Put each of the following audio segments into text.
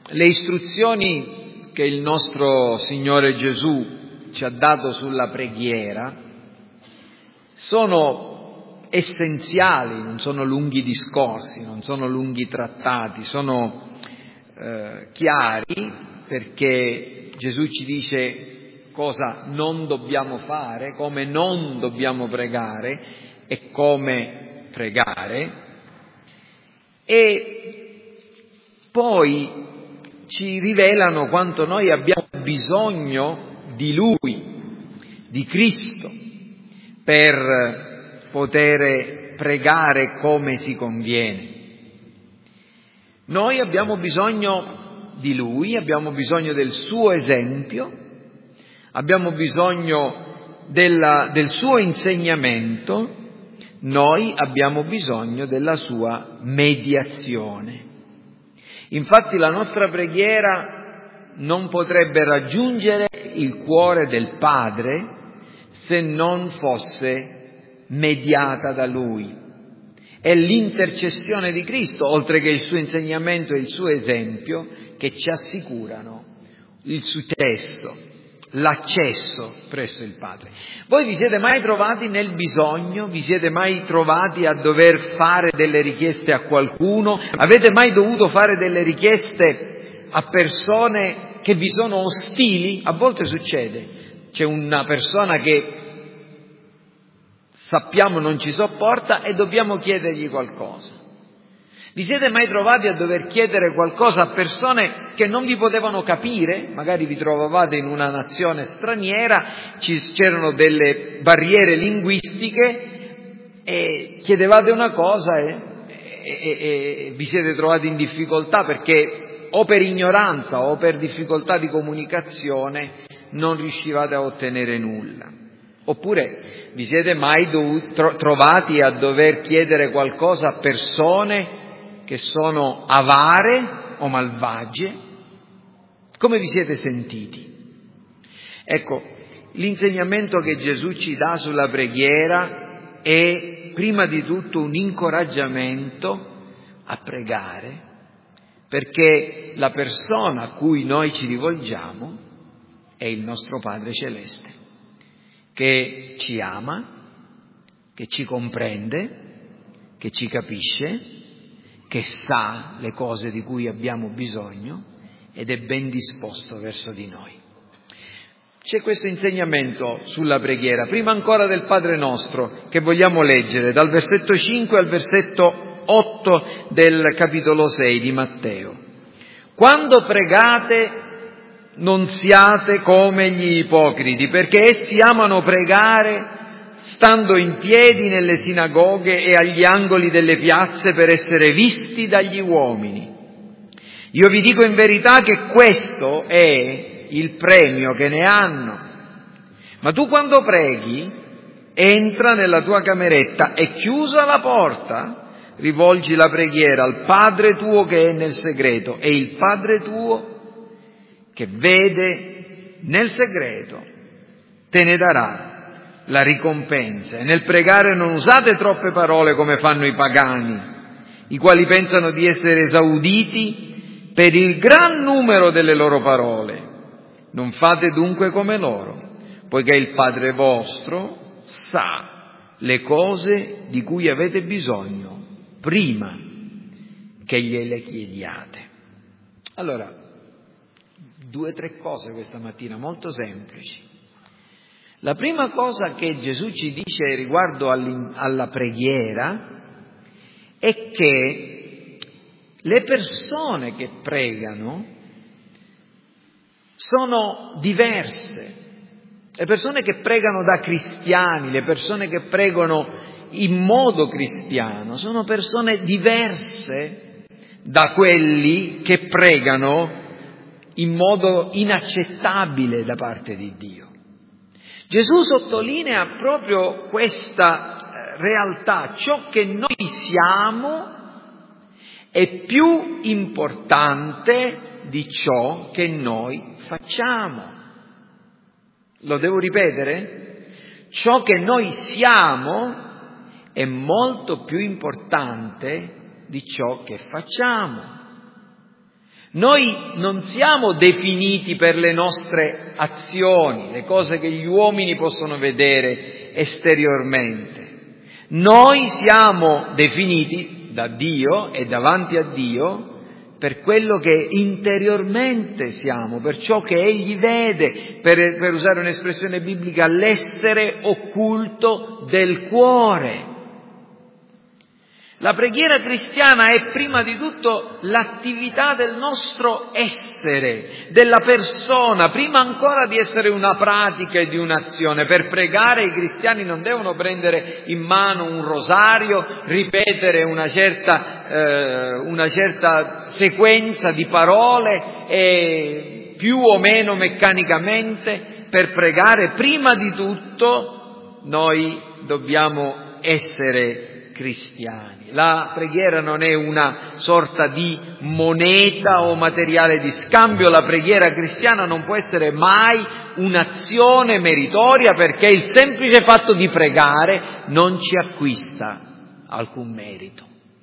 le istruzioni che il nostro Signore Gesù ci ha dato sulla preghiera sono essenziali, non sono lunghi discorsi, non sono lunghi trattati, sono chiari, perché Gesù ci dice cosa non dobbiamo fare, come non dobbiamo pregare e come pregare, e poi ci rivelano quanto noi abbiamo bisogno di Lui, di Cristo, per poter pregare come si conviene. Noi abbiamo bisogno di Lui, abbiamo bisogno del suo esempio, abbiamo bisogno del suo insegnamento, noi abbiamo bisogno della sua mediazione. Infatti la nostra preghiera non potrebbe raggiungere il cuore del Padre se non fosse mediata da Lui. È l'intercessione di Cristo, oltre che il suo insegnamento e il suo esempio, che ci assicurano il successo, l'accesso presso il Padre. Voi vi siete mai trovati nel bisogno? Vi siete mai trovati a dover fare delle richieste a qualcuno? Avete mai dovuto fare delle richieste a persone che vi sono ostili? A volte succede. C'è una persona che sappiamo non ci sopporta e dobbiamo chiedergli qualcosa. Vi siete mai trovati a dover chiedere qualcosa a persone che non vi potevano capire? Magari vi trovavate in una nazione straniera, c'erano delle barriere linguistiche e chiedevate una cosa e vi siete trovati in difficoltà perché o per ignoranza o per difficoltà di comunicazione non riuscivate a ottenere nulla. Oppure vi siete mai trovati a dover chiedere qualcosa a persone che sono avare o malvagie? Come vi siete sentiti? Ecco, l'insegnamento che Gesù ci dà sulla preghiera è prima di tutto un incoraggiamento a pregare, perché la persona a cui noi ci rivolgiamo è il nostro Padre Celeste, che ci ama, che ci comprende, che ci capisce, che sa le cose di cui abbiamo bisogno ed è ben disposto verso di noi. C'è questo insegnamento sulla preghiera, prima ancora del Padre nostro, che vogliamo leggere dal versetto 5 al versetto 8 del capitolo 6 di Matteo. Quando pregate, non siate come gli ipocriti, perché essi amano pregare stando in piedi nelle sinagoghe e agli angoli delle piazze per essere visti dagli uomini. Io vi dico in verità che questo è il premio che ne hanno. Ma tu quando preghi, entra nella tua cameretta e chiusa la porta, rivolgi la preghiera al Padre tuo che è nel segreto, e il Padre tuo che vede nel segreto te ne darà la ricompensa. E nel pregare non usate troppe parole come fanno i pagani, i quali pensano di essere esauditi per il gran numero delle loro parole. Non fate dunque come loro, poiché il Padre vostro sa le cose di cui avete bisogno prima che gliele chiediate. Allora, 2 o 3 cose questa mattina molto semplici. La prima cosa che Gesù ci dice riguardo alla preghiera è che le persone che pregano sono diverse. Le persone che pregano da cristiani, le persone che pregano in modo cristiano, sono persone diverse da quelli che pregano in modo inaccettabile da parte di Dio. Gesù sottolinea proprio questa realtà, ciò che noi siamo è più importante di ciò che noi facciamo. Lo devo ripetere? Ciò che noi siamo è molto più importante di ciò che facciamo. Noi non siamo definiti per le nostre azioni, le cose che gli uomini possono vedere esteriormente. Noi siamo definiti da Dio e davanti a Dio per quello che interiormente siamo, per ciò che Egli vede, per usare un'espressione biblica, l'essere occulto del cuore. La preghiera cristiana è prima di tutto l'attività del nostro essere, della persona, prima ancora di essere una pratica e di un'azione. Per pregare i cristiani non devono prendere in mano un rosario, ripetere una certa sequenza di parole e più o meno meccanicamente. Per pregare prima di tutto noi dobbiamo essere cristiani. La preghiera non è una sorta di moneta o materiale di scambio, la preghiera cristiana non può essere mai un'azione meritoria, perché il semplice fatto di pregare non ci acquista alcun merito.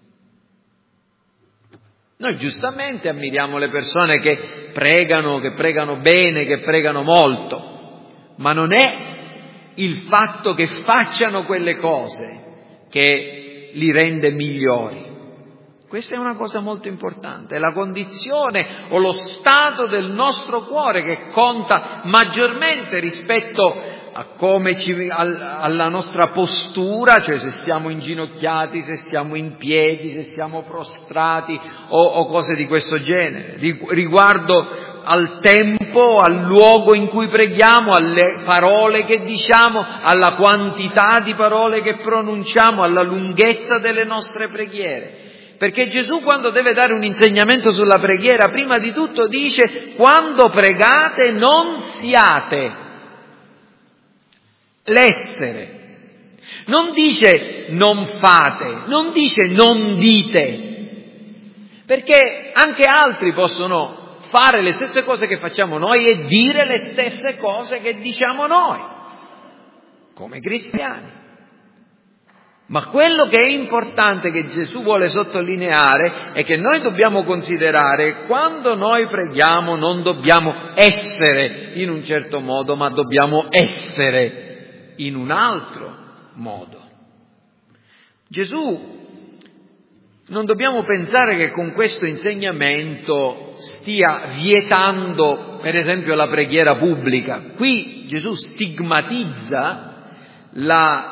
Noi giustamente ammiriamo le persone che pregano bene, che pregano molto, ma non è il fatto che facciano quelle cose che li rende migliori. Questa è una cosa molto importante, è la condizione o lo stato del nostro cuore che conta maggiormente rispetto a come alla nostra postura, cioè se stiamo inginocchiati, se stiamo in piedi, se stiamo prostrati o cose di questo genere, riguardo al tempo, al luogo in cui preghiamo, alle parole che diciamo, alla quantità di parole che pronunciamo, alla lunghezza delle nostre preghiere. Perché Gesù, quando deve dare un insegnamento sulla preghiera, prima di tutto dice: quando pregate non siate. L'essere. Non dice non fate, non dice non dite, perché anche altri possono fare le stesse cose che facciamo noi e dire le stesse cose che diciamo noi, come cristiani. Ma quello che è importante, che Gesù vuole sottolineare, è che noi dobbiamo considerare: quando noi preghiamo non dobbiamo essere in un certo modo, ma dobbiamo essere in un altro modo. Gesù, non dobbiamo pensare che con questo insegnamento stia vietando, per esempio, la preghiera pubblica. Qui Gesù stigmatizza la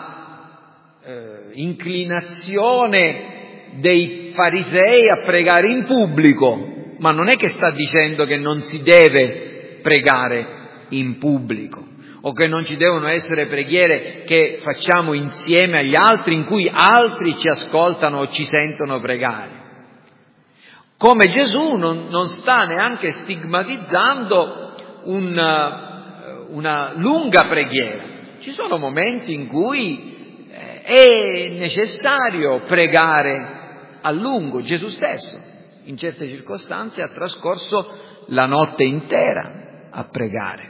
inclinazione dei farisei a pregare in pubblico, ma non è che sta dicendo che non si deve pregare in pubblico, o che non ci devono essere preghiere che facciamo insieme agli altri, in cui altri ci ascoltano o ci sentono pregare. Come Gesù non sta neanche stigmatizzando una lunga preghiera. Ci sono momenti in cui è necessario pregare a lungo. Gesù stesso, in certe circostanze, ha trascorso la notte intera a pregare.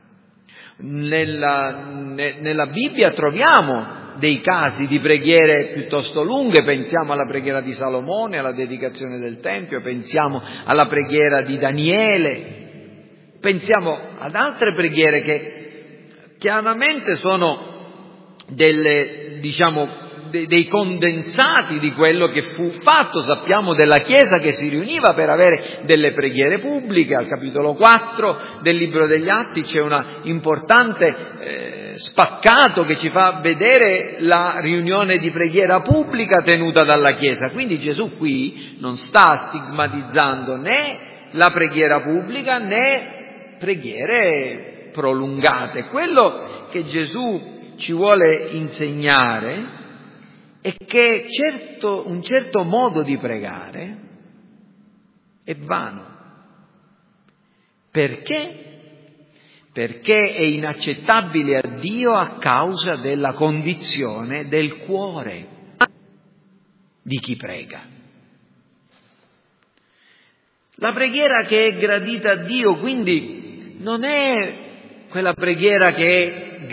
Nella Bibbia troviamo dei casi di preghiere piuttosto lunghe, pensiamo alla preghiera di Salomone, alla dedicazione del Tempio, pensiamo alla preghiera di Daniele, pensiamo ad altre preghiere che chiaramente sono dei condensati di quello che fu fatto. Sappiamo della Chiesa che si riuniva per avere delle preghiere pubbliche. Al capitolo 4 del Libro degli Atti c'è un importante spaccato che ci fa vedere la riunione di preghiera pubblica tenuta dalla Chiesa. Quindi Gesù qui non sta stigmatizzando né la preghiera pubblica né preghiere prolungate. Quello che Gesù ci vuole insegnare è che un certo modo di pregare è vano. Perché? Perché è inaccettabile a Dio a causa della condizione del cuore di chi prega. La preghiera che è gradita a Dio, quindi, non è quella preghiera che è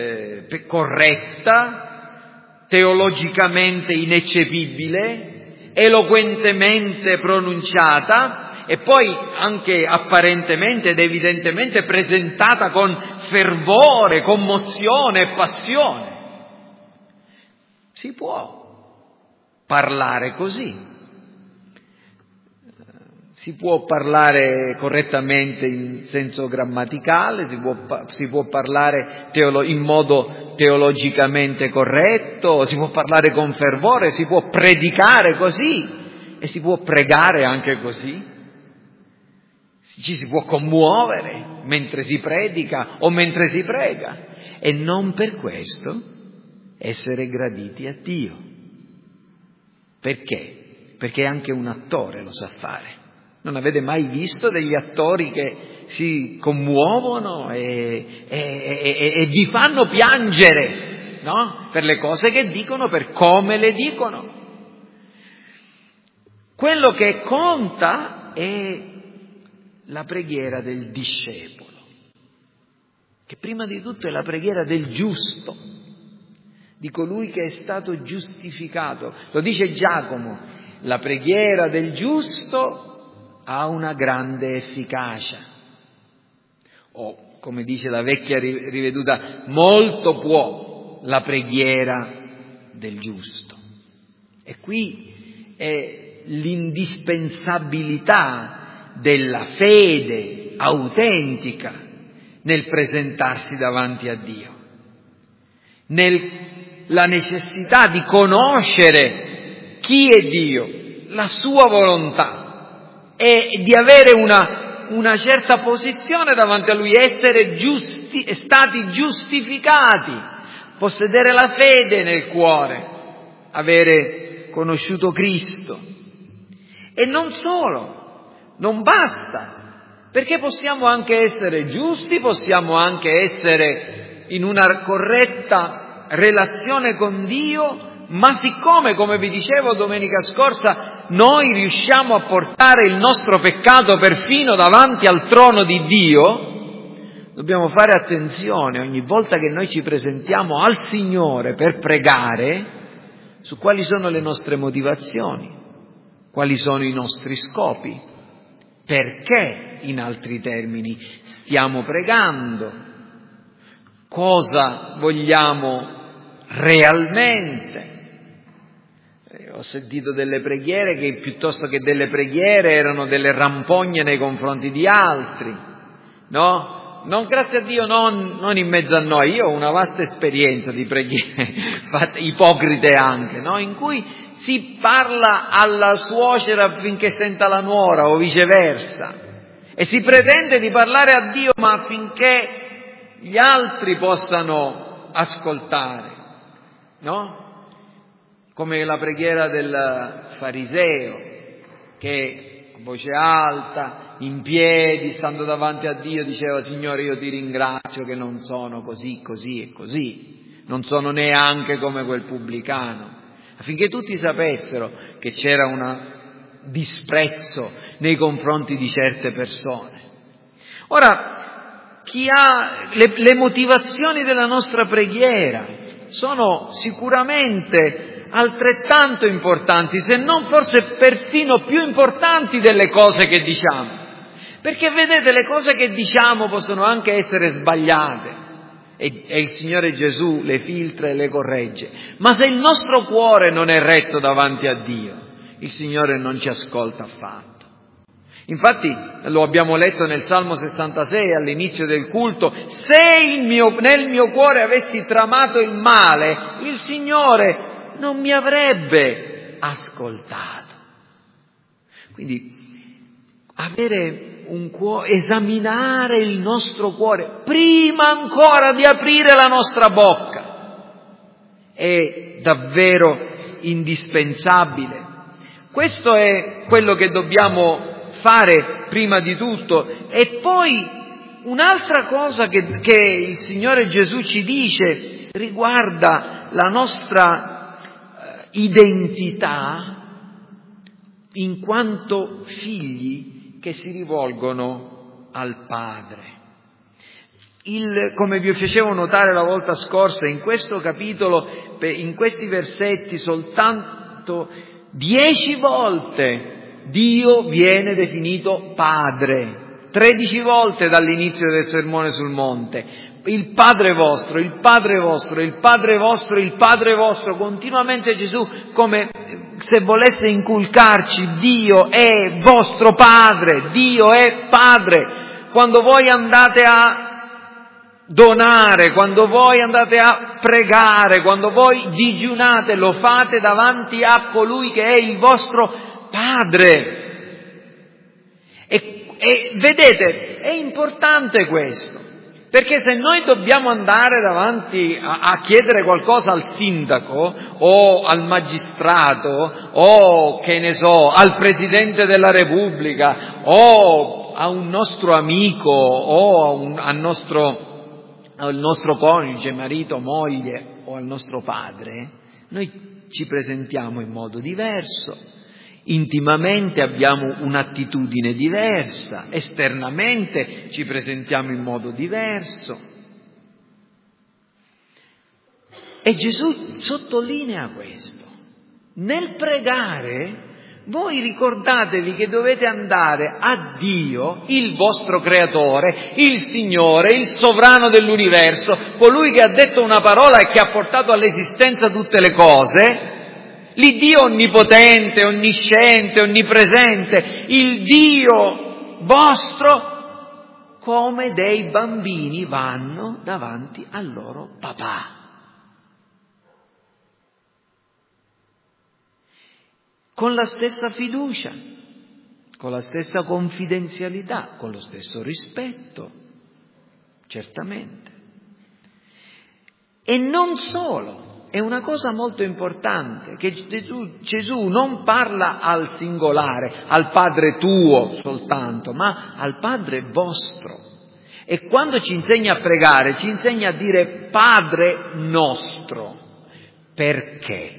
grammaticalmente corretta, teologicamente ineccepibile, eloquentemente pronunciata e poi anche apparentemente ed evidentemente presentata con fervore, commozione e passione. Si può parlare così. Si può parlare correttamente in senso grammaticale, si può parlare in modo teologicamente corretto, si può parlare con fervore, si può predicare così e si può pregare anche così. Ci si può commuovere mentre si predica o mentre si prega e non per questo essere graditi a Dio. Perché? Perché anche un attore lo sa fare. Non avete mai visto degli attori che si commuovono e vi fanno piangere, no? Per le cose che dicono, per come le dicono. Quello che conta è la preghiera del discepolo, che prima di tutto è la preghiera del giusto, di colui che è stato giustificato. Lo dice Giacomo, la preghiera del giusto ha una grande efficacia. O, come dice la vecchia riveduta, molto può la preghiera del giusto. E qui è l'indispensabilità della fede autentica nel presentarsi davanti a Dio, nella necessità di conoscere chi è Dio, la sua volontà, e di avere una certa posizione davanti a Lui, essere stati giustificati, possedere la fede nel cuore, avere conosciuto Cristo. E non solo, non basta, perché possiamo anche essere giusti, possiamo anche essere in una corretta relazione con Dio, ma siccome, come vi dicevo domenica scorsa, noi riusciamo a portare il nostro peccato perfino davanti al trono di Dio, dobbiamo fare attenzione ogni volta che noi ci presentiamo al Signore per pregare su quali sono le nostre motivazioni, quali sono i nostri scopi, perché, in altri termini, stiamo pregando, cosa vogliamo realmente. Ho sentito delle preghiere che piuttosto che delle preghiere erano delle rampogne nei confronti di altri, no? Non, grazie a Dio, non in mezzo a noi. Io ho una vasta esperienza di preghiere, fatte ipocrite anche, no? In cui si parla alla suocera affinché senta la nuora o viceversa e si pretende di parlare a Dio ma affinché gli altri possano ascoltare, no? Come la preghiera del fariseo che a voce alta, in piedi, stando davanti a Dio, diceva: Signore, io ti ringrazio che non sono così, così e così, non sono neanche come quel pubblicano, affinché tutti sapessero che c'era un disprezzo nei confronti di certe persone. Ora, chi ha le motivazioni della nostra preghiera sono sicuramente altrettanto importanti, se non forse perfino più importanti delle cose che diciamo. Perché vedete, le cose che diciamo possono anche essere sbagliate e il Signore Gesù le filtra e le corregge, ma se il nostro cuore non è retto davanti a Dio, il Signore non ci ascolta affatto. Infatti lo abbiamo letto nel Salmo 66 all'inizio del culto: se nel mio cuore avessi tramato il male, il Signore non mi avrebbe ascoltato. Quindi avere un cuore, esaminare il nostro cuore prima ancora di aprire la nostra bocca è davvero indispensabile. Questo è quello che dobbiamo fare prima di tutto. E poi un'altra cosa che il Signore Gesù ci dice riguarda la nostra identità in quanto figli che si rivolgono al Padre. Come vi facevo notare la volta scorsa, in questo capitolo, in questi versetti soltanto 10 volte Dio viene definito Padre, 13 volte dall'inizio del Sermone sul Monte. Il Padre vostro, il Padre vostro, il Padre vostro, il Padre vostro. Continuamente Gesù, come se volesse inculcarci: Dio è vostro Padre, Dio è Padre. Quando voi andate a donare, quando voi andate a pregare, quando voi digiunate, lo fate davanti a colui che è il vostro Padre. E vedete, è importante questo, perché se noi dobbiamo andare davanti a chiedere qualcosa al sindaco o al magistrato o, che ne so, al Presidente della Repubblica o a un nostro amico o al nostro coniuge, marito, moglie o al nostro padre, noi ci presentiamo in modo diverso, intimamente abbiamo un'attitudine diversa, esternamente ci presentiamo in modo diverso. E Gesù sottolinea questo. Nel pregare, voi ricordatevi che dovete andare a Dio, il vostro Creatore, il Signore, il Sovrano dell'universo, colui che ha detto una parola e che ha portato all'esistenza tutte le cose, l'Iddio onnipotente, onnisciente, onnipresente, il Dio vostro, come dei bambini vanno davanti al loro papà. Con la stessa fiducia, con la stessa confidenzialità, con lo stesso rispetto, certamente. E non solo, è una cosa molto importante, che Gesù non parla al singolare, al Padre tuo soltanto, ma al Padre vostro. E quando ci insegna a pregare, ci insegna a dire Padre nostro. Perché?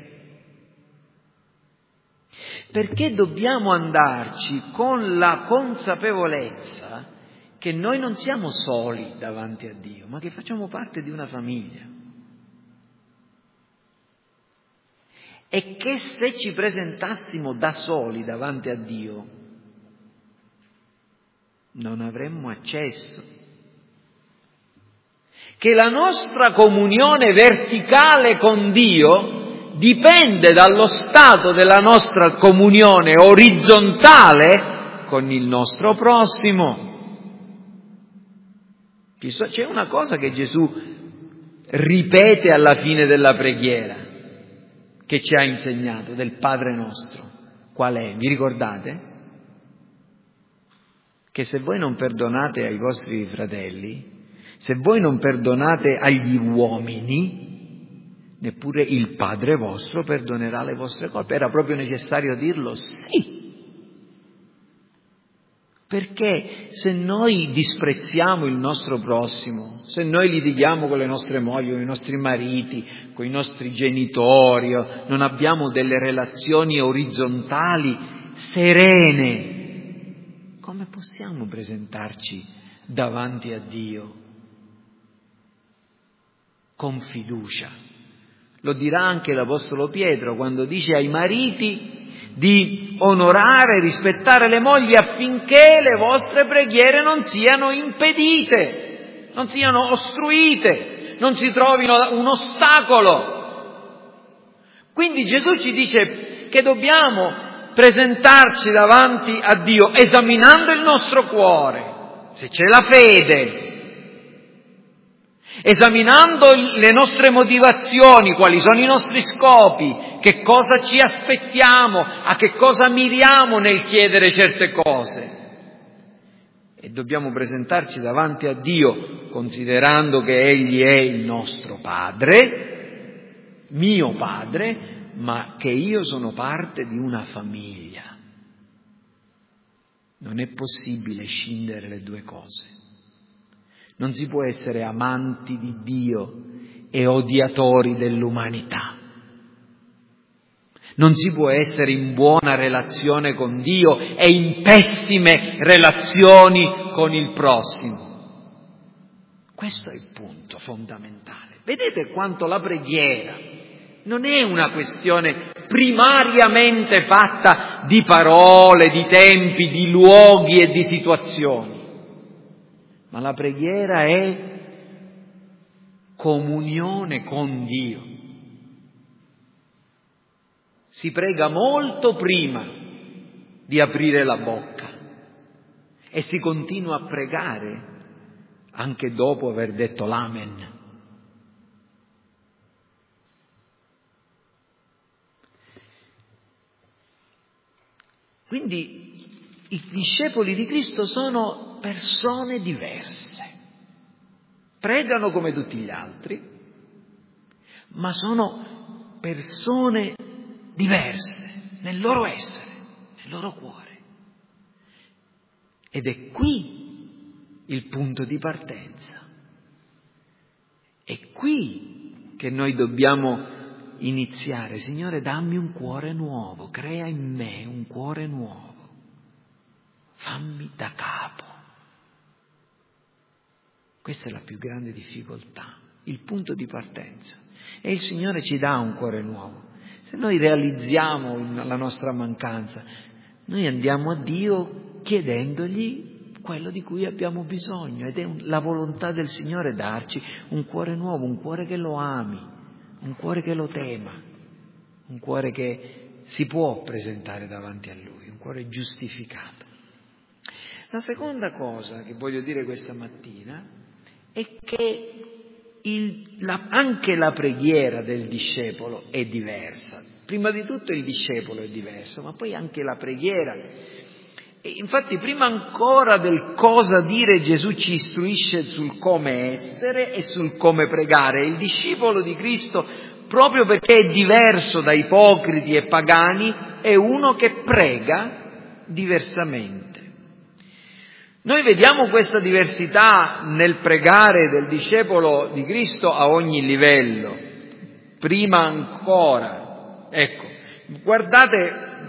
Perché dobbiamo andarci con la consapevolezza che noi non siamo soli davanti a Dio, ma che facciamo parte di una famiglia. E che se ci presentassimo da soli davanti a Dio, non avremmo accesso. Che la nostra comunione verticale con Dio dipende dallo stato della nostra comunione orizzontale con il nostro prossimo. C'è una cosa che Gesù ripete alla fine della preghiera, che ci ha insegnato, del Padre nostro. Qual è? Vi ricordate? Che se voi non perdonate ai vostri fratelli, se voi non perdonate agli uomini, neppure il Padre vostro perdonerà le vostre colpe. Era proprio necessario dirlo? Sì. Perché se noi disprezziamo il nostro prossimo, se noi litighiamo con le nostre mogli, con i nostri mariti, con i nostri genitori, non abbiamo delle relazioni orizzontali serene, come possiamo presentarci davanti a Dio con fiducia? Lo dirà anche l'Apostolo Pietro quando dice ai mariti di onorare e rispettare le mogli affinché le vostre preghiere non siano impedite, non siano ostruite, non si trovino un ostacolo. Quindi Gesù ci dice che dobbiamo presentarci davanti a Dio esaminando il nostro cuore, se c'è la fede, esaminando le nostre motivazioni, quali sono i nostri scopi, che cosa ci aspettiamo, a che cosa miriamo nel chiedere certe cose. E dobbiamo presentarci davanti a Dio considerando che Egli è il nostro Padre, mio Padre, ma che io sono parte di una famiglia. Non è possibile scindere le due cose. Non si può essere amanti di Dio e odiatori dell'umanità. Non si può essere in buona relazione con Dio e in pessime relazioni con il prossimo. Questo è il punto fondamentale. Vedete quanto la preghiera non è una questione primariamente fatta di parole, di tempi, di luoghi e di situazioni, ma la preghiera è comunione con Dio. Si prega molto prima di aprire la bocca e si continua a pregare anche dopo aver detto l'Amen. Quindi i discepoli di Cristo sono persone diverse, pregano come tutti gli altri, ma sono persone diverse nel loro essere, nel loro cuore. Ed è qui il punto di partenza. È qui che noi dobbiamo iniziare. Signore, dammi un cuore nuovo, crea in me un cuore nuovo, fammi da capo. Questa è la più grande difficoltà, il punto di partenza. E il Signore ci dà un cuore nuovo. Se noi realizziamo la nostra mancanza, noi andiamo a Dio chiedendogli quello di cui abbiamo bisogno, ed è la volontà del Signore darci un cuore nuovo, un cuore che lo ami, un cuore che lo tema, un cuore che si può presentare davanti a Lui, un cuore giustificato. La seconda cosa che voglio dire questa mattina è che anche la preghiera del discepolo è diversa. Prima di tutto il discepolo è diverso, ma poi anche la preghiera. E infatti prima ancora del cosa dire, Gesù ci istruisce sul come essere e sul come pregare. Il discepolo di Cristo, proprio perché è diverso da ipocriti e pagani, è uno che prega diversamente. Noi vediamo questa diversità nel pregare del discepolo di Cristo a ogni livello. Prima ancora, ecco, guardate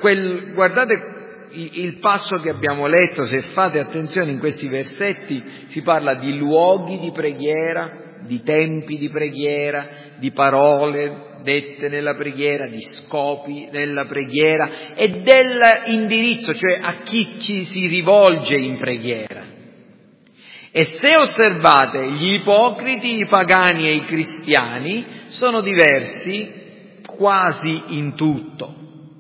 il passo che abbiamo letto. Se fate attenzione, in questi versetti si parla di luoghi di preghiera, di tempi di preghiera, di parole dette nella preghiera, di scopi nella preghiera e dell'indirizzo, cioè a chi ci si rivolge in preghiera. E se osservate, gli ipocriti, i pagani e i cristiani sono diversi quasi in tutto.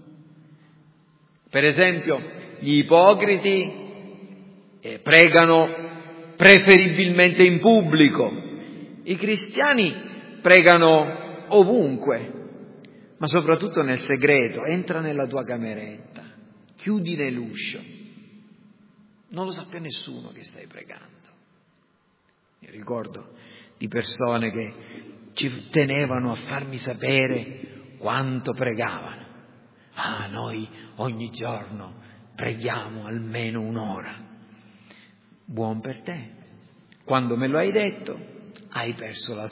Per esempio, gli ipocriti pregano preferibilmente in pubblico, i cristiani pregano ovunque, ma soprattutto nel segreto. Entra nella tua cameretta, chiudi nell'uscio, non lo sappia nessuno che stai pregando. Io ricordo di persone che ci tenevano a farmi sapere quanto pregavano. Noi ogni giorno preghiamo almeno un'ora. Buon per te. Quando me lo hai detto, hai perso la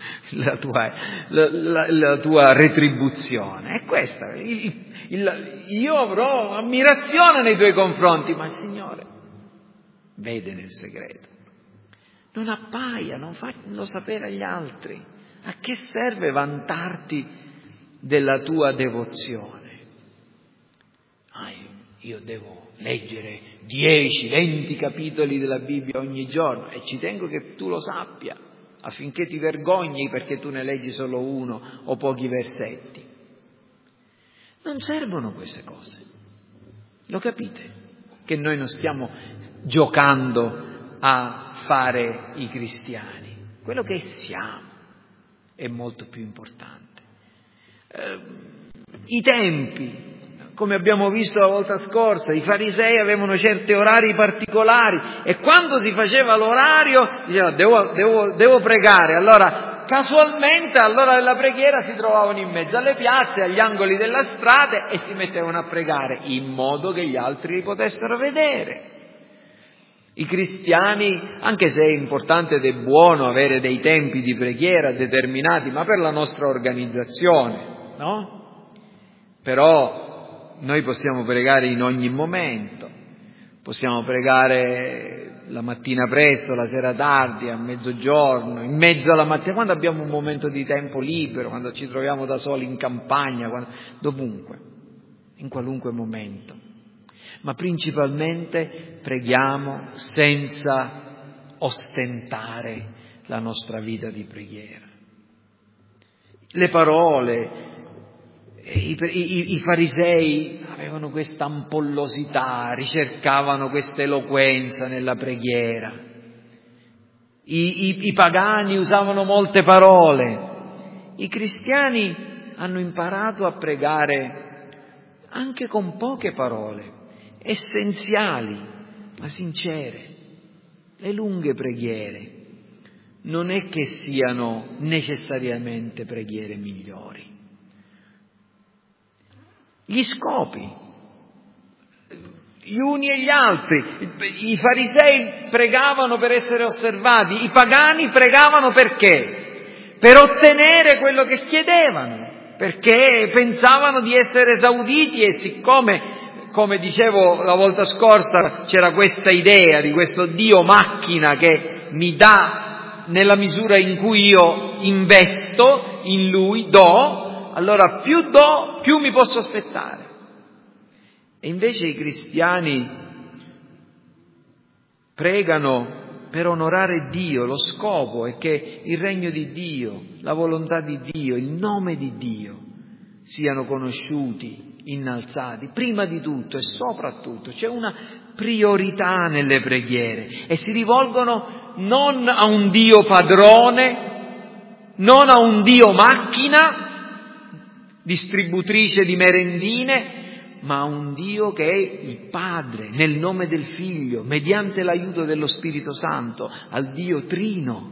tua retribuzione. È questa. Io avrò ammirazione nei tuoi confronti, ma il Signore vede nel segreto. Non appaia, non fallo sapere agli altri. A che serve vantarti della tua devozione? Io devo leggere 10-20 capitoli della Bibbia ogni giorno e ci tengo che tu lo sappia, affinché ti vergogni perché tu ne leggi solo uno o pochi versetti. Non servono queste cose. Lo capite? Che noi non stiamo giocando a fare i cristiani. Quello che siamo è molto più importante. I tempi, come abbiamo visto la volta scorsa, i farisei avevano certi orari particolari e quando si faceva l'orario diceva devo pregare. Allora casualmente all'ora della preghiera si trovavano in mezzo alle piazze, agli angoli della strada e si mettevano a pregare in modo che gli altri li potessero vedere. I cristiani, anche se è importante ed è buono avere dei tempi di preghiera determinati, ma per la nostra organizzazione, no? Però noi possiamo pregare in ogni momento, Possiamo pregare la mattina presto, la sera tardi, a mezzogiorno, in mezzo alla mattina, quando abbiamo un momento di tempo libero, quando ci troviamo da soli in campagna, dovunque, in qualunque momento. Ma principalmente preghiamo senza ostentare la nostra vita di preghiera. Le parole, i farisei avevano questa ampollosità, ricercavano questa eloquenza nella preghiera. I pagani usavano molte parole. I cristiani hanno imparato a pregare anche con poche parole, essenziali, ma sincere. Le lunghe preghiere non è che siano necessariamente preghiere migliori. Gli scopi, gli uni e gli altri. I farisei pregavano per essere osservati, i pagani pregavano perché? Per ottenere quello che chiedevano, perché pensavano di essere esauditi e siccome, come dicevo la volta scorsa, c'era questa idea di questo Dio macchina che mi dà nella misura in cui io investo in Lui, allora più do, più mi posso aspettare. E invece i cristiani pregano per onorare Dio, lo scopo è che il regno di Dio, la volontà di Dio, il nome di Dio siano conosciuti, innalzati, prima di tutto e soprattutto. C'è una priorità nelle preghiere e si rivolgono non a un Dio padrone, non a un Dio macchina, distributrice di merendine, ma a un Dio che è il Padre, nel nome del Figlio, mediante l'aiuto dello Spirito Santo, al Dio Trino.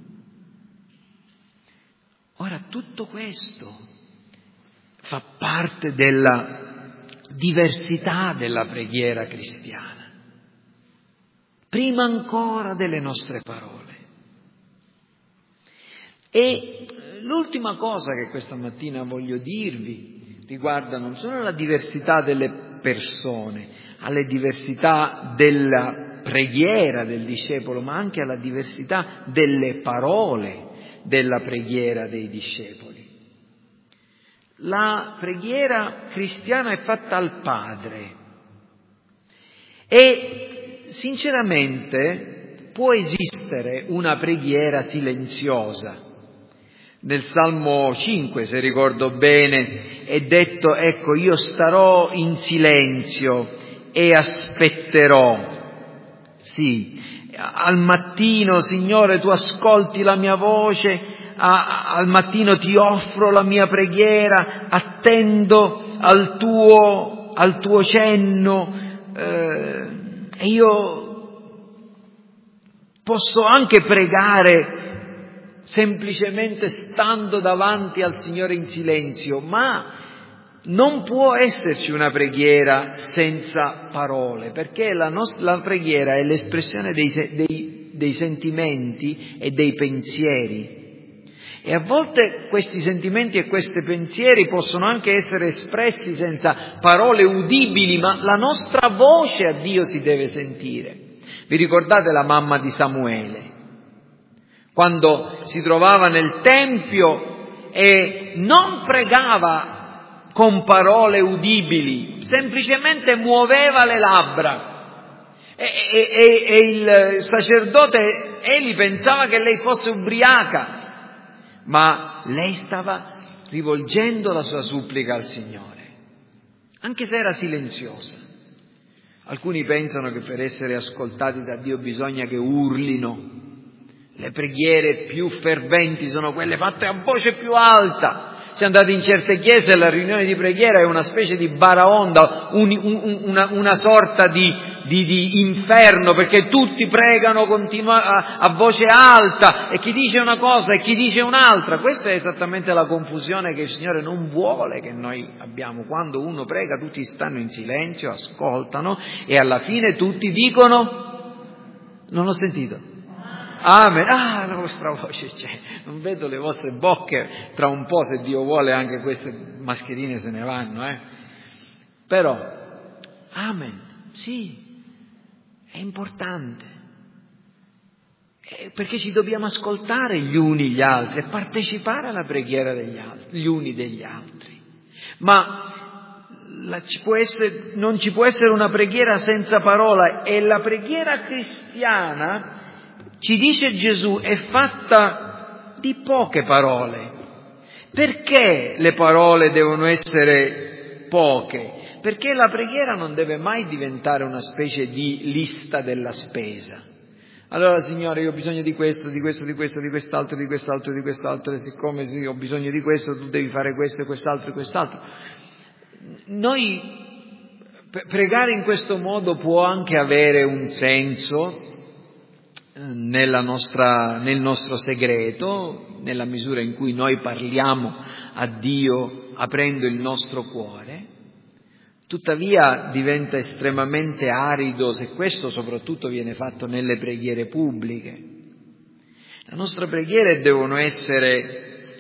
Ora, tutto questo fa parte della diversità della preghiera cristiana, prima ancora delle nostre parole. E l'ultima cosa che questa mattina voglio dirvi riguarda non solo la diversità delle persone, alle diversità della preghiera del discepolo, ma anche alla diversità delle parole della preghiera dei discepoli. La preghiera cristiana è fatta al Padre e sinceramente può esistere una preghiera silenziosa. Nel Salmo 5, se ricordo bene, è detto, ecco, io starò in silenzio e aspetterò. Sì, al mattino, Signore, tu ascolti la mia voce, al mattino ti offro la mia preghiera, attendo al tuo cenno, e io posso anche pregare semplicemente stando davanti al Signore in silenzio, ma non può esserci una preghiera senza parole, perché la preghiera è l'espressione dei sentimenti e dei pensieri. E a volte questi sentimenti e questi pensieri possono anche essere espressi senza parole udibili, ma la nostra voce a Dio si deve sentire. Vi ricordate la mamma di Samuele? Quando si trovava nel Tempio e non pregava con parole udibili, semplicemente muoveva le labbra e il sacerdote Eli pensava che lei fosse ubriaca, ma lei stava rivolgendo la sua supplica al Signore, anche se era silenziosa. Alcuni pensano che per essere ascoltati da Dio bisogna che urlino. Le preghiere più ferventi sono quelle fatte a voce più alta. Se andate in certe chiese la riunione di preghiera è una specie di baraonda, una sorta di inferno, perché tutti pregano a voce alta e chi dice una cosa e chi dice un'altra. Questa è esattamente la confusione che il Signore non vuole che noi abbiamo. Quando uno prega tutti stanno in silenzio, ascoltano e alla fine tutti dicono: non ho sentito. Amen. La vostra voce c'è. Non vedo le vostre bocche, tra un po', se Dio vuole, anche queste mascherine se ne vanno, Però, amen, sì. è importante, perché ci dobbiamo ascoltare gli uni gli altri e partecipare alla preghiera degli altri, gli uni degli altri. Ma non ci può essere una preghiera senza parola, e la preghiera cristiana, ci dice Gesù, è fatta di poche parole. Perché le parole devono essere poche? Perché la preghiera non deve mai diventare una specie di lista della spesa. Allora, Signore, io ho bisogno di questo, di questo, di questo, di quest'altro, di quest'altro, di quest'altro, e siccome ho bisogno di questo, tu devi fare questo e quest'altro e quest'altro. Noi pregare in questo modo può anche avere un senso nel nostro segreto, nella misura in cui noi parliamo a Dio aprendo il nostro cuore. Tuttavia diventa estremamente arido se questo soprattutto viene fatto nelle preghiere pubbliche. Le nostre preghiere devono essere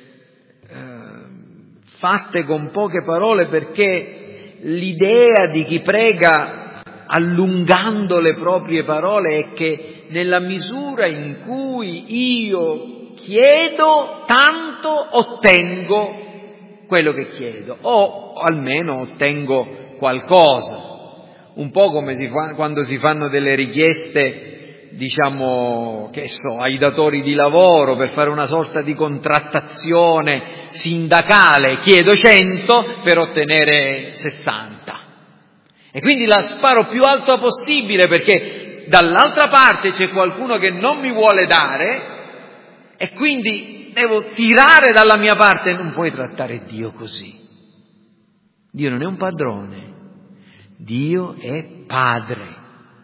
fatte con poche parole, perché l'idea di chi prega allungando le proprie parole è che nella misura in cui io chiedo tanto ottengo quello che chiedo, o almeno ottengo qualcosa, un po' come quando si fanno delle richieste, diciamo, ai datori di lavoro per fare una sorta di contrattazione sindacale, chiedo 100 per ottenere 60. E quindi la sparo più alta possibile, perché dall'altra parte c'è qualcuno che non mi vuole dare e quindi devo tirare dalla mia parte. Non puoi trattare Dio così. Dio non è un padrone, Dio è Padre.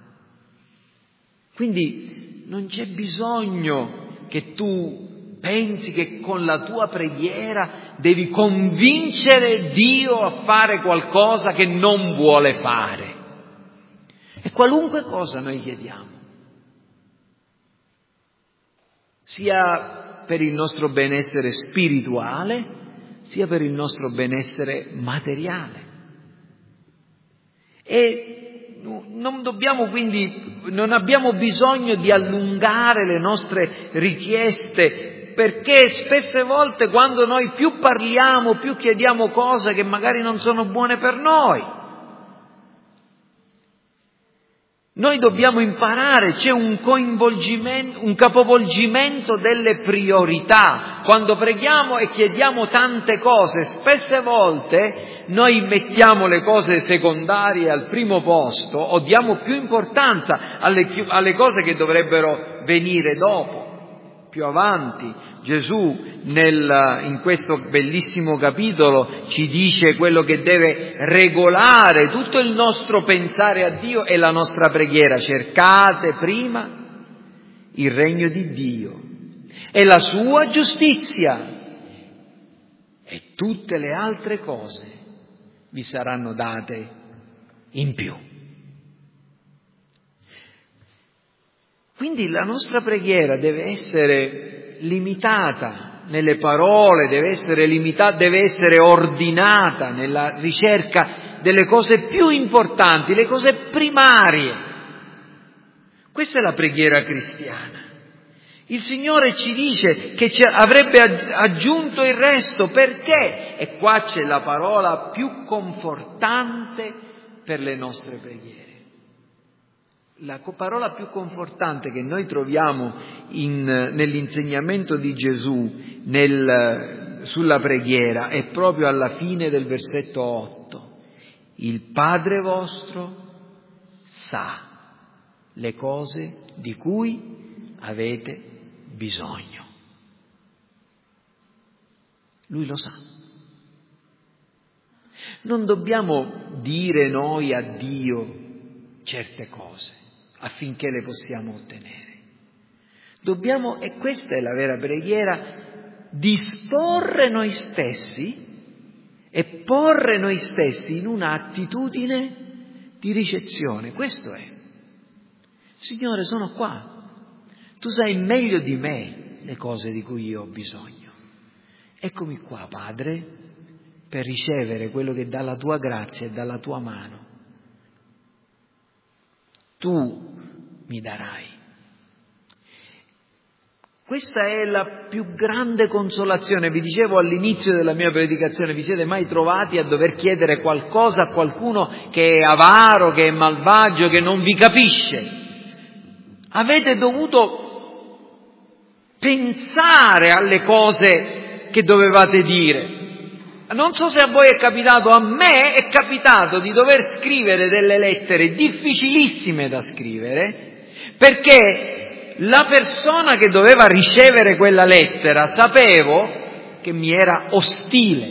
Quindi non c'è bisogno che tu pensi che con la tua preghiera devi convincere Dio a fare qualcosa che non vuole fare. E qualunque cosa noi chiediamo, sia per il nostro benessere spirituale, sia per il nostro benessere materiale. E non abbiamo bisogno di allungare le nostre richieste, perché spesse volte quando noi più parliamo, più chiediamo cose che magari non sono buone per noi. Noi dobbiamo imparare, c'è un coinvolgimento, un capovolgimento delle priorità. Quando preghiamo e chiediamo tante cose, spesse volte noi mettiamo le cose secondarie al primo posto o diamo più importanza alle cose che dovrebbero venire dopo. Più avanti Gesù in questo bellissimo capitolo ci dice quello che deve regolare tutto il nostro pensare a Dio e la nostra preghiera. Cercate prima il regno di Dio e la sua giustizia, e tutte le altre cose vi saranno date in più. Quindi la nostra preghiera deve essere limitata nelle parole, deve essere ordinata nella ricerca delle cose più importanti, le cose primarie. Questa è la preghiera cristiana. Il Signore ci dice che avrebbe aggiunto il resto, perché? E qua c'è la parola più confortante per le nostre preghiere. La parola più confortante che noi troviamo nell'insegnamento di Gesù sulla preghiera è proprio alla fine del versetto 8. Il Padre vostro sa le cose di cui avete bisogno. Lui lo sa. Non dobbiamo dire noi a Dio certe cose affinché le possiamo ottenere. Dobbiamo, e questa è la vera preghiera, disporre noi stessi e porre noi stessi in una attitudine di ricezione. Questo è. Signore, sono qua. Tu sai meglio di me le cose di cui io ho bisogno. Eccomi qua, Padre, per ricevere quello che dalla tua grazia e dalla tua mano tu mi darai. Questa è la più grande consolazione. Vi dicevo all'inizio della mia predicazione, vi siete mai trovati a dover chiedere qualcosa a qualcuno che è avaro, che è malvagio, che non vi capisce? Avete dovuto pensare alle cose che dovevate dire. Non so se a voi è capitato, a me è capitato di dover scrivere delle lettere difficilissime da scrivere, perché la persona che doveva ricevere quella lettera sapevo che mi era ostile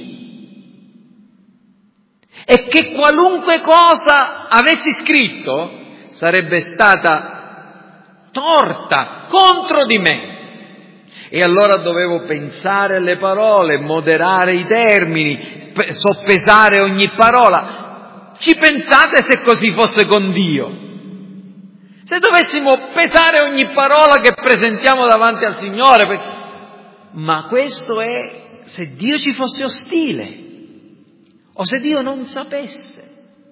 e che qualunque cosa avessi scritto sarebbe stata torta contro di me. E allora dovevo pensare alle parole, moderare i termini, soppesare ogni parola. Ci pensate se così fosse con Dio? Se dovessimo pesare ogni parola che presentiamo davanti al Signore, ma questo è se Dio ci fosse ostile o se Dio non sapesse.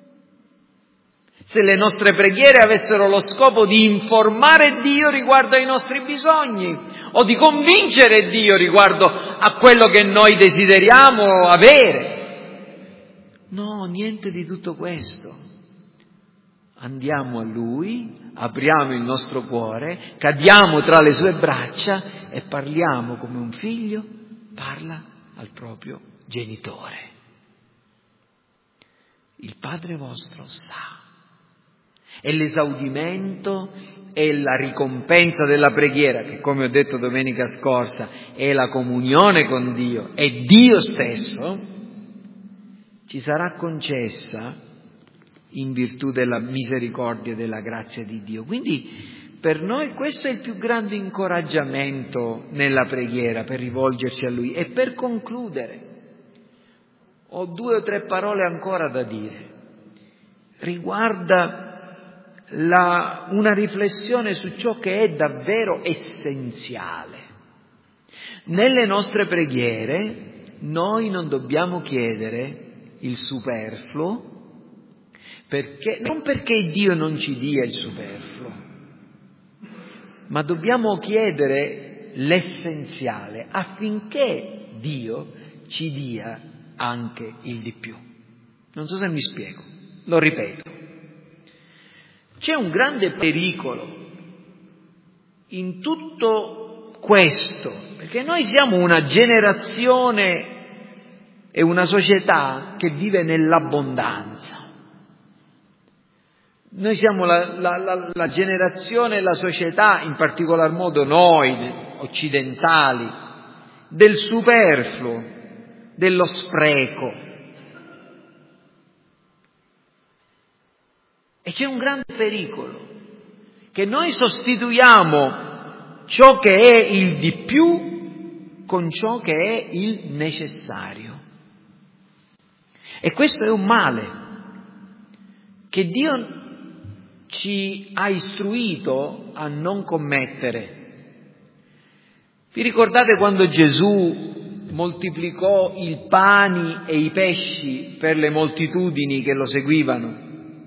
Se le nostre preghiere avessero lo scopo di informare Dio riguardo ai nostri bisogni o di convincere Dio riguardo a quello che noi desideriamo avere. No, niente di tutto questo. Andiamo a Lui, apriamo il nostro cuore, cadiamo tra le sue braccia e parliamo come un figlio parla al proprio genitore. Il Padre vostro sa. E l'esaudimento e la ricompensa della preghiera, che come ho detto domenica scorsa è la comunione con Dio e Dio stesso, ci sarà concessa in virtù della misericordia e della grazia di Dio. Quindi per noi questo è il più grande incoraggiamento nella preghiera, per rivolgerci a Lui. E per concludere, ho 2 o 3 parole ancora da dire. Riguarda una riflessione su ciò che è davvero essenziale. Nelle nostre preghiere noi non dobbiamo chiedere il superfluo, non perché Dio non ci dia il superfluo, ma dobbiamo chiedere l'essenziale affinché Dio ci dia anche il di più. Non so se mi spiego, lo ripeto. C'è un grande pericolo in tutto questo, perché noi siamo una generazione e una società che vive nell'abbondanza. Noi siamo la generazione e la società, in particolar modo noi occidentali, del superfluo, dello spreco. E c'è un grande pericolo, che noi sostituiamo ciò che è il di più con ciò che è il necessario. E questo è un male che Dio ci ha istruito a non commettere. Vi ricordate quando Gesù moltiplicò i pani e i pesci per le moltitudini che lo seguivano?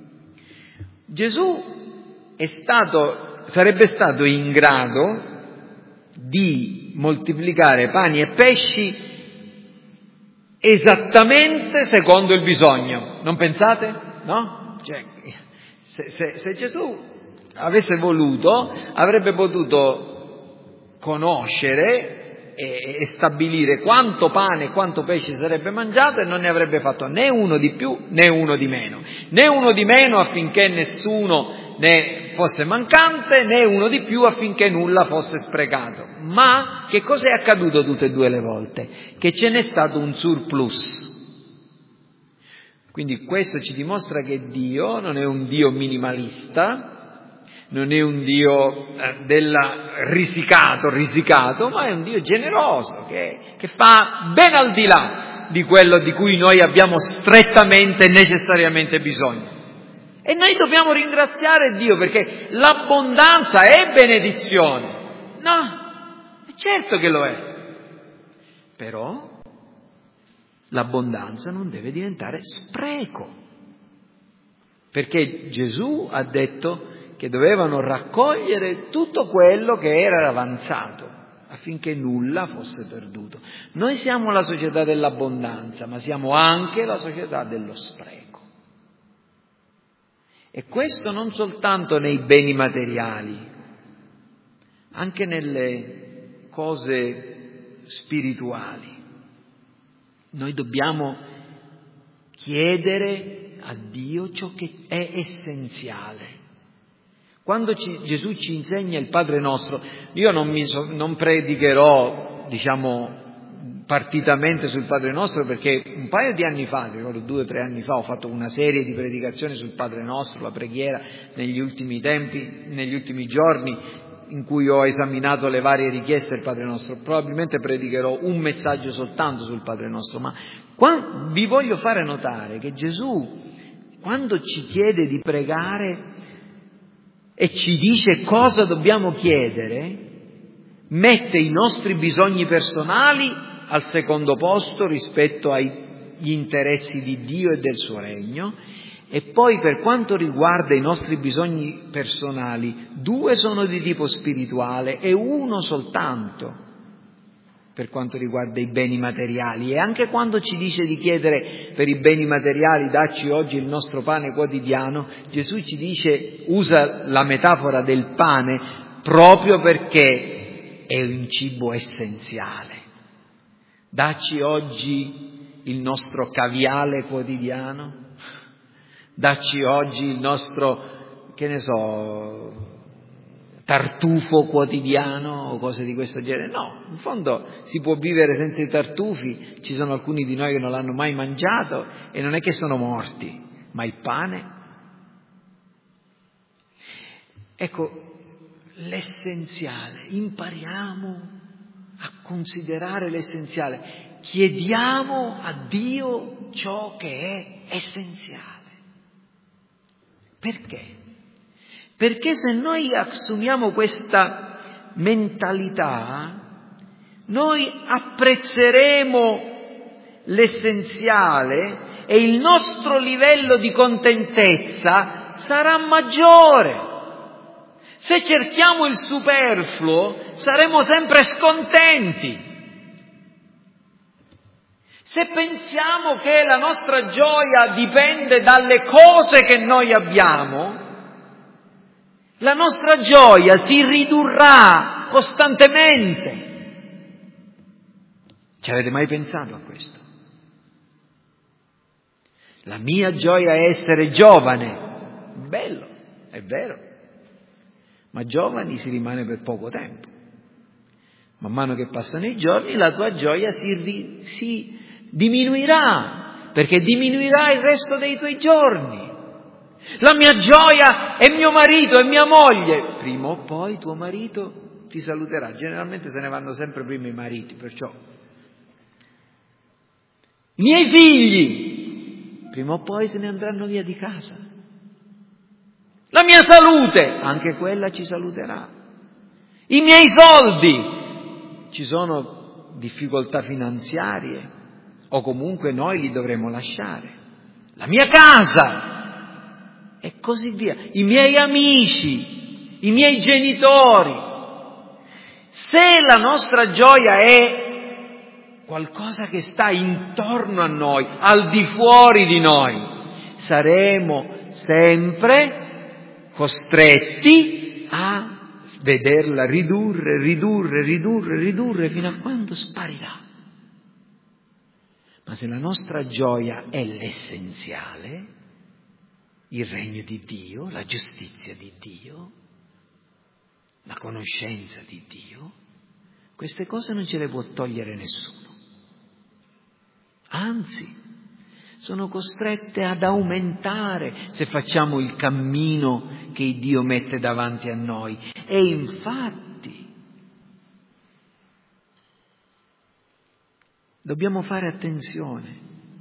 Gesù sarebbe stato in grado di moltiplicare pani e pesci esattamente secondo il bisogno, non pensate? No? Cioè, se Gesù avesse voluto, avrebbe potuto conoscere e stabilire quanto pane e quanto pesce sarebbe mangiato e non ne avrebbe fatto né uno di più né uno di meno. Né uno di meno affinché nessuno ne fosse mancante, né uno di più affinché nulla fosse sprecato. Ma che cosa è accaduto tutte e 2 le volte? Che ce n'è stato un surplus. Quindi questo ci dimostra che Dio non è un Dio minimalista, non è un Dio risicato, ma è un Dio generoso che fa ben al di là di quello di cui noi abbiamo strettamente e necessariamente bisogno. E noi dobbiamo ringraziare Dio perché l'abbondanza è benedizione. No, è certo che lo è. Però l'abbondanza non deve diventare spreco, perché Gesù ha detto che dovevano raccogliere tutto quello che era avanzato, affinché nulla fosse perduto. Noi siamo la società dell'abbondanza, ma siamo anche la società dello spreco. E questo non soltanto nei beni materiali, anche nelle cose spirituali. Noi dobbiamo chiedere a Dio ciò che è essenziale. Quando Gesù ci insegna il Padre Nostro, io non predicherò, partitamente sul Padre Nostro, perché un paio di anni fa, ricordo 2 o 3 anni fa, ho fatto una serie di predicazioni sul Padre Nostro, la preghiera, negli ultimi tempi, negli ultimi giorni, in cui ho esaminato le varie richieste del Padre Nostro. Probabilmente predicherò un messaggio soltanto sul Padre Nostro, ma vi voglio fare notare che Gesù, quando ci chiede di pregare e ci dice cosa dobbiamo chiedere, mette i nostri bisogni personali al secondo posto rispetto agli interessi di Dio e del suo regno, e poi per quanto riguarda i nostri bisogni personali, 2 sono di tipo spirituale e 1 soltanto per quanto riguarda i beni materiali. E anche quando ci dice di chiedere per i beni materiali, dacci oggi il nostro pane quotidiano, Gesù ci dice, usa la metafora del pane proprio perché è un cibo essenziale. Dacci oggi il nostro caviale quotidiano, dacci oggi il nostro, tartufo quotidiano o cose di questo genere. No, in fondo si può vivere senza i tartufi, ci sono alcuni di noi che non l'hanno mai mangiato e non è che sono morti, ma il pane. Ecco, l'essenziale, impariamo a considerare l'essenziale, chiediamo a Dio ciò che è essenziale. Perché? Perché se noi assumiamo questa mentalità, noi apprezzeremo l'essenziale e il nostro livello di contentezza sarà maggiore. Se cerchiamo il superfluo, saremo sempre scontenti. Se pensiamo che la nostra gioia dipende dalle cose che noi abbiamo, la nostra gioia si ridurrà costantemente. Ci avete mai pensato a questo? La mia gioia è essere giovane. Bello, è vero. Ma giovani si rimane per poco tempo. Man mano che passano i giorni la tua gioia si diminuirà, perché diminuirà il resto dei tuoi giorni. La mia gioia è mio marito e mia moglie. Prima o poi tuo marito ti saluterà. Generalmente se ne vanno sempre prima i mariti, perciò. I miei figli, prima o poi se ne andranno via di casa. La mia salute, anche quella ci saluterà. I miei soldi, ci sono difficoltà finanziarie o comunque noi li dovremo lasciare. La mia casa e così via. I miei amici, i miei genitori. Se la nostra gioia è qualcosa che sta intorno a noi, al di fuori di noi, saremo sempre costretti a vederla ridurre fino a quando sparirà. Ma se la nostra gioia è l'essenziale, il regno di Dio, la giustizia di Dio, la conoscenza di Dio, queste cose non ce le può togliere nessuno. Anzi, sono costrette ad aumentare se facciamo il cammino che Dio mette davanti a noi. E infatti dobbiamo fare attenzione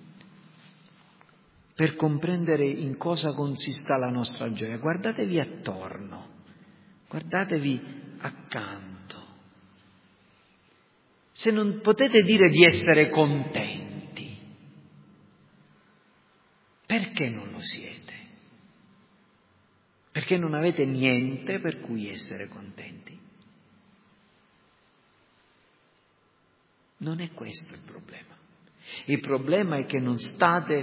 per comprendere in cosa consista la nostra gioia. Guardatevi attorno, guardatevi accanto. Se non potete dire di essere contenti, perché non lo siete? Perché perché non avete niente per cui essere contenti. Non è questo il problema. Il problema è che non state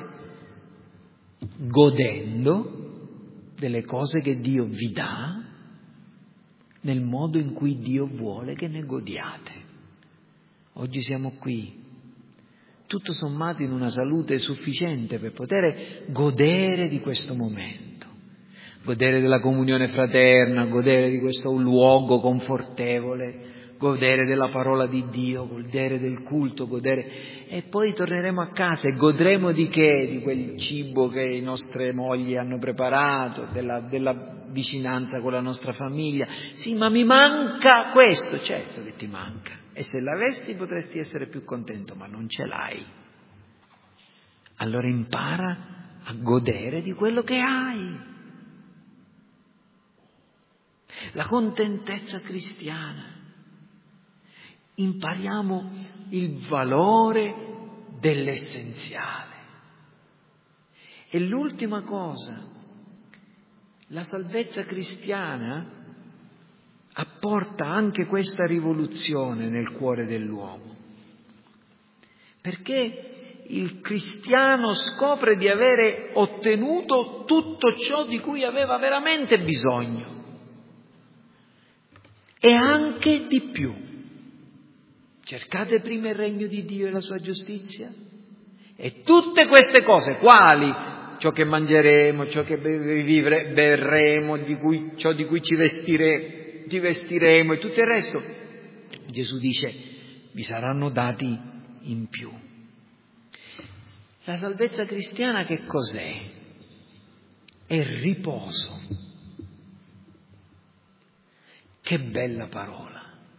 godendo delle cose che Dio vi dà nel modo in cui Dio vuole che ne godiate. Oggi siamo qui, tutto sommato in una salute sufficiente per poter godere di questo momento, godere della comunione fraterna, godere di questo luogo confortevole, godere della parola di Dio, godere del culto, godere, e poi torneremo a casa e godremo di che? Di quel cibo che le nostre mogli hanno preparato, della vicinanza con la nostra famiglia. Sì, ma mi manca questo. Certo che ti manca, e se l'avessi potresti essere più contento, ma non ce l'hai. Allora impara a godere di quello che hai. La contentezza cristiana. Impariamo il valore dell'essenziale. E l'ultima cosa, la salvezza cristiana apporta anche questa rivoluzione nel cuore dell'uomo, perché il cristiano scopre di avere ottenuto tutto ciò di cui aveva veramente bisogno e anche di più. Cercate prima il regno di Dio e la sua giustizia, e tutte queste cose, quali? Ciò che mangeremo, ciò che berremo, ciò di cui ci vestiremo e tutto il resto, Gesù dice, vi saranno dati in più. La salvezza cristiana che cos'è? È riposo. Che bella parola!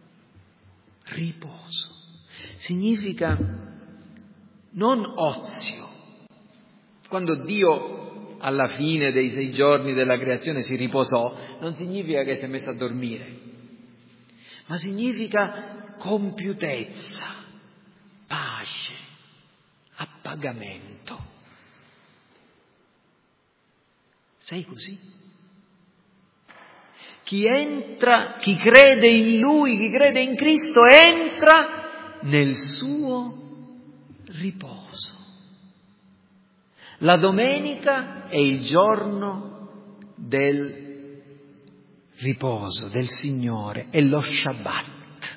Riposo. Significa non ozio. Quando Dio alla fine dei 6 giorni della creazione si riposò, non significa che si è messo a dormire, ma significa compiutezza, pace, appagamento. Sei così? Chi crede in Lui, chi crede in Cristo, entra nel suo riposo. La domenica è il giorno del riposo del Signore, è lo Shabbat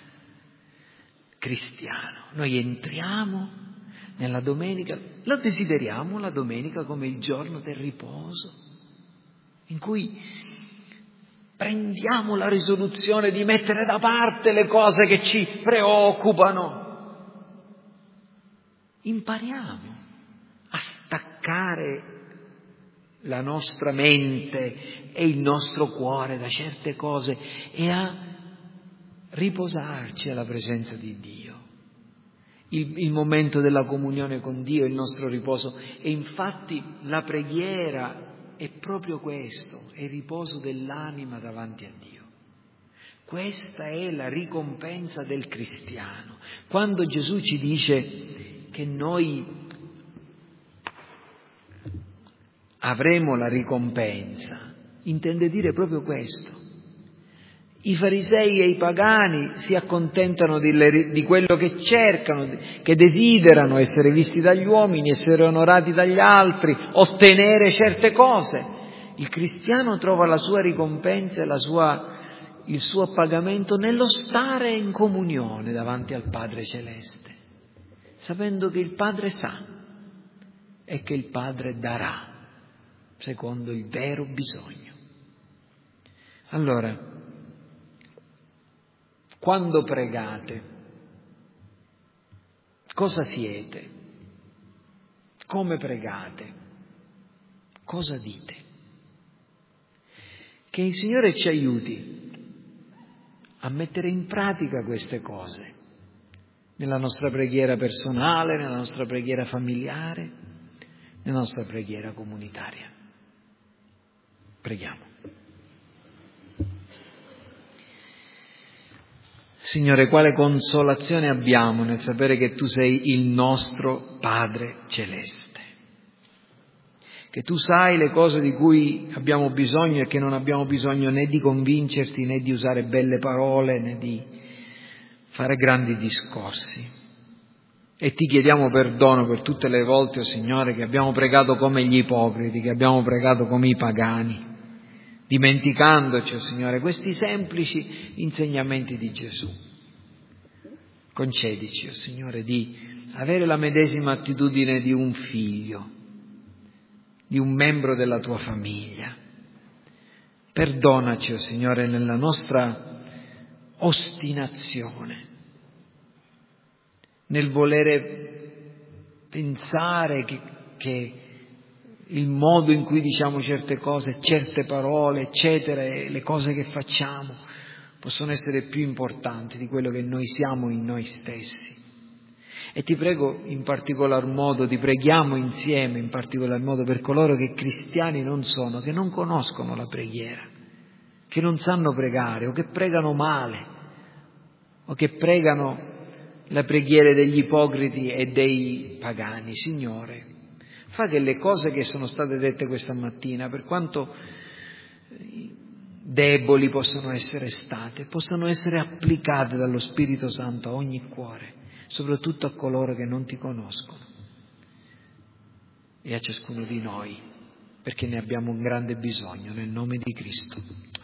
cristiano. Noi entriamo nella domenica, lo desideriamo la domenica come il giorno del riposo, in cui prendiamo la risoluzione di mettere da parte le cose che ci preoccupano. Impariamo a staccare la nostra mente e il nostro cuore da certe cose e a riposarci alla presenza di Dio. Il momento della comunione con Dio è il nostro riposo, e infatti la preghiera è proprio questo, è il riposo dell'anima davanti a Dio. Questa è la ricompensa del cristiano. Quando Gesù ci dice che noi avremo la ricompensa, intende dire proprio questo. I farisei e i pagani si accontentano di quello che cercano, che desiderano, essere visti dagli uomini, essere onorati dagli altri, ottenere certe cose. Il cristiano trova la sua ricompensa e il suo appagamento nello stare in comunione davanti al Padre Celeste, sapendo che il Padre sa e che il Padre darà secondo il vero bisogno. Allora, quando pregate, cosa siete? Come pregate? Cosa dite? Che il Signore ci aiuti a mettere in pratica queste cose nella nostra preghiera personale, nella nostra preghiera familiare, nella nostra preghiera comunitaria. Preghiamo. Signore, quale consolazione abbiamo nel sapere che Tu sei il nostro Padre Celeste, che Tu sai le cose di cui abbiamo bisogno e che non abbiamo bisogno né di convincerti, né di usare belle parole, né di fare grandi discorsi. E Ti chiediamo perdono per tutte le volte, Signore, che abbiamo pregato come gli ipocriti, che abbiamo pregato come i pagani, dimenticandoci, Signore, questi semplici insegnamenti di Gesù. Concedici, Signore, di avere la medesima attitudine di un figlio, di un membro della Tua famiglia. Perdonaci, Signore, nella nostra ostinazione, nel volere pensare che il modo in cui diciamo certe cose, certe parole, eccetera, e le cose che facciamo possono essere più importanti di quello che noi siamo in noi stessi. E Ti prego in particolar modo, Ti preghiamo insieme in particolar modo per coloro che cristiani non sono, che non conoscono la preghiera, che non sanno pregare o che pregano male o che pregano la preghiera degli ipocriti e dei pagani. Signore, fa che le cose che sono state dette questa mattina, per quanto deboli possano essere state, possano essere applicate dallo Spirito Santo a ogni cuore, soprattutto a coloro che non Ti conoscono e a ciascuno di noi, perché ne abbiamo un grande bisogno, nel nome di Cristo.